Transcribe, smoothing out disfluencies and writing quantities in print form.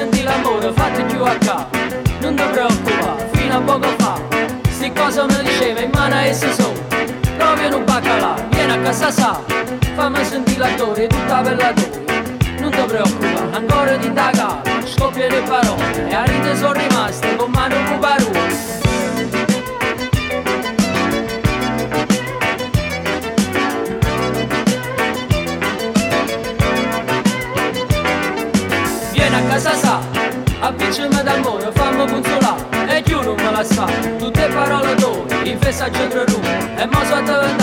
sentire l'amore, fatti più a capo. Non ti preoccupare, fino a poco fa sti cosa mi diceva in mano a esse sono. Provi un baccalà, vieni a casa sa, fammi sentire l'attore, tutta bella tua. Non ti preoccupare, ancora ti indagare, scoppia le parole e a ride sono rimaste con mano un parole. Vieni a casa sa, avvicinami dal muro, fammi consolare e chiudo me la sa. Tutte parole d'ore, in festa c'è tre e mo' sotto